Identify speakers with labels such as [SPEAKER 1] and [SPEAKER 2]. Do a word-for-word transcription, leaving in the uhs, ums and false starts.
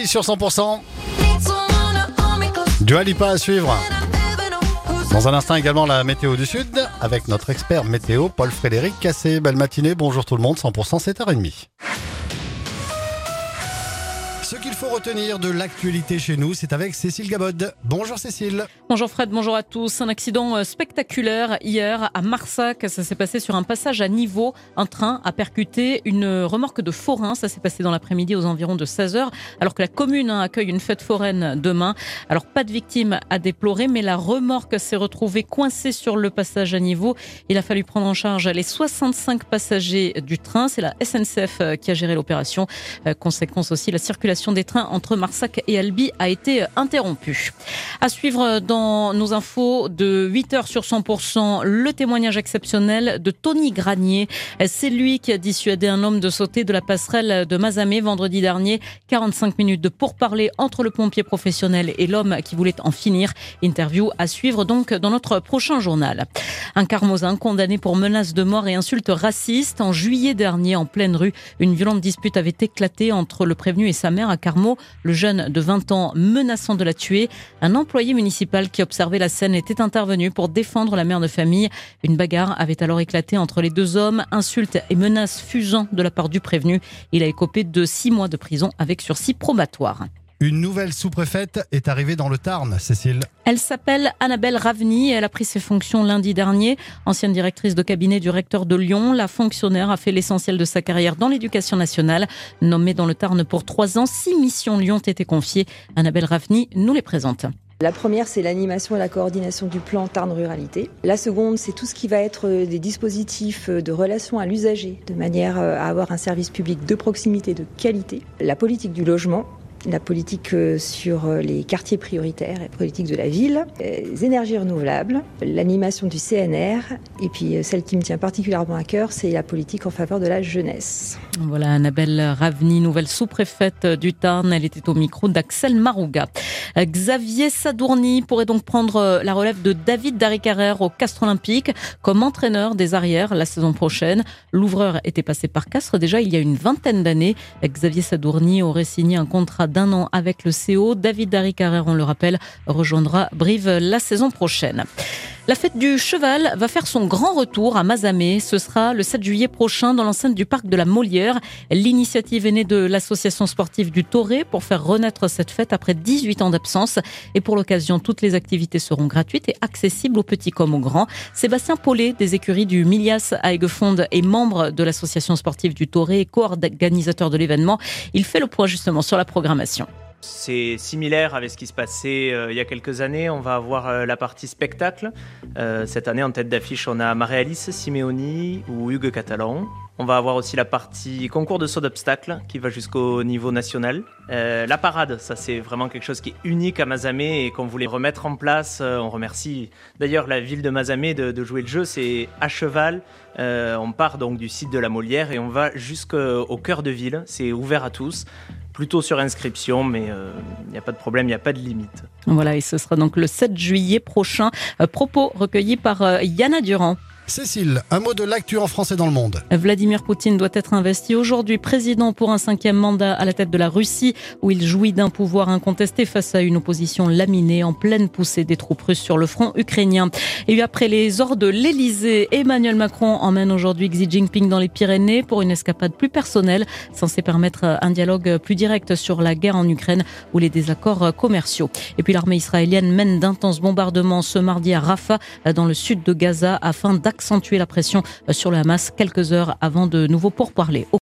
[SPEAKER 1] Kelly sur cent pour cent. Dua Lipa à suivre. Dans un instant également la météo du Sud avec notre expert météo Paul-Frédéric Cassé. Belle matinée, bonjour tout le monde, cent pour cent sept heures trente. Ce qu'il faut retenir de l'actualité chez nous, c'est avec Cécile Gabod. Bonjour Cécile.
[SPEAKER 2] Bonjour Fred, bonjour à tous. Un accident spectaculaire hier à Marsac. Ça s'est passé sur un passage à niveau. Un train a percuté une remorque de forains. Ça s'est passé dans l'après-midi aux environs de seize heures, alors que la commune accueille une fête foraine demain. Alors pas de victimes à déplorer, mais la remorque s'est retrouvée coincée sur le passage à niveau. Il a fallu prendre en charge les soixante-cinq passagers du train. C'est la S N C F qui a géré l'opération. Conséquence aussi, la circulation des trains entre Marsac et Albi a été interrompue. À suivre dans nos infos de huit heures sur cent pour cent, le témoignage exceptionnel de Tony Granier. C'est lui qui a dissuadé un homme de sauter de la passerelle de Mazamet vendredi dernier. quarante-cinq minutes de pourparlers entre le pompier professionnel et l'homme qui voulait en finir. Interview à suivre donc dans notre prochain journal. Un Carmosin condamné pour menaces de mort et insultes racistes. En juillet dernier, en pleine rue, une violente dispute avait éclaté entre le prévenu et sa mère à Carmaux. Le jeune de vingt ans menaçant de la tuer. Un employé municipal qui observait la scène était intervenu pour défendre la mère de famille. Une bagarre avait alors éclaté entre les deux hommes. Insultes et menaces fusant de la part du prévenu. Il a écopé de six mois de prison avec sursis probatoire.
[SPEAKER 1] Une nouvelle sous-préfète est arrivée dans le Tarn, Cécile.
[SPEAKER 2] Elle s'appelle Annabelle Ravny et elle a pris ses fonctions lundi dernier. Ancienne directrice de cabinet du recteur de Lyon, la fonctionnaire a fait l'essentiel de sa carrière dans l'éducation nationale. Nommée dans le Tarn pour trois ans, six missions lui ont été confiées. Annabelle Ravny nous les présente.
[SPEAKER 3] La première, c'est l'animation et la coordination du plan Tarn Ruralité. La seconde, c'est tout ce qui va être des dispositifs de relation à l'usager, de manière à avoir un service public de proximité de qualité. La politique du logement. La politique sur les quartiers prioritaires, la politique de la ville, les énergies renouvelables, l'animation du C N R et puis celle qui me tient particulièrement à cœur, c'est la politique en faveur de la jeunesse.
[SPEAKER 2] Voilà Annabelle Ravny, nouvelle sous-préfète du Tarn. Elle était au micro d'Axel Marouga. Xavier Sadourny pourrait donc prendre la relève de David Darricarrère au Castres Olympique comme entraîneur des arrières la saison prochaine. L'ouvreur était passé par Castres déjà il y a une vingtaine d'années. Xavier Sadourny aurait signé un contrat d'un an avec le C O. David Darricarrère, on le rappelle, rejoindra Brive la saison prochaine. La fête du cheval va faire son grand retour à Mazamet. Ce sera le sept juillet prochain dans l'enceinte du parc de la Molière. L'initiative est née de l'association sportive du Toré pour faire renaître cette fête après dix-huit ans d'absence. Et pour l'occasion, toutes les activités seront gratuites et accessibles aux petits comme aux grands. Sébastien Paulet, des écuries du Milias à Aiguefonde et membre de l'association sportive du Toré et co-organisateur de l'événement, il fait le point justement sur la programmation.
[SPEAKER 4] C'est similaire avec ce qui se passait euh, il y a quelques années. On va avoir euh, la partie spectacle. Euh, cette année, en tête d'affiche, on a Marie-Alice Simeoni ou Hugues Catalan. On va avoir aussi la partie concours de saut d'obstacles qui va jusqu'au niveau national. Euh, la parade, ça c'est vraiment quelque chose qui est unique à Mazamet et qu'on voulait remettre en place. Euh, on remercie d'ailleurs la ville de Mazamet de, de jouer le jeu. C'est à cheval. Euh, on part donc du site de la Molière et on va jusqu'au cœur de ville. C'est ouvert à tous. Plutôt sur inscription, mais il euh, n'y a pas de problème, il n'y a pas de limite.
[SPEAKER 2] Voilà, et ce sera donc le sept juillet prochain. Euh, propos recueillis par euh, Yana Durand.
[SPEAKER 1] Cécile, un mot de l'actu en France et dans le monde.
[SPEAKER 2] Vladimir Poutine doit être investi aujourd'hui président pour un cinquième mandat à la tête de la Russie, où il jouit d'un pouvoir incontesté face à une opposition laminée en pleine poussée des troupes russes sur le front ukrainien. Et après les ors de l'Elysée, Emmanuel Macron emmène aujourd'hui Xi Jinping dans les Pyrénées pour une escapade plus personnelle, censée permettre un dialogue plus direct sur la guerre en Ukraine ou les désaccords commerciaux. Et puis l'armée israélienne mène d'intenses bombardements ce mardi à Rafah, dans le sud de Gaza, afin d'accentuer la pression sur le Hamas quelques heures avant de nouveaux pourparlers.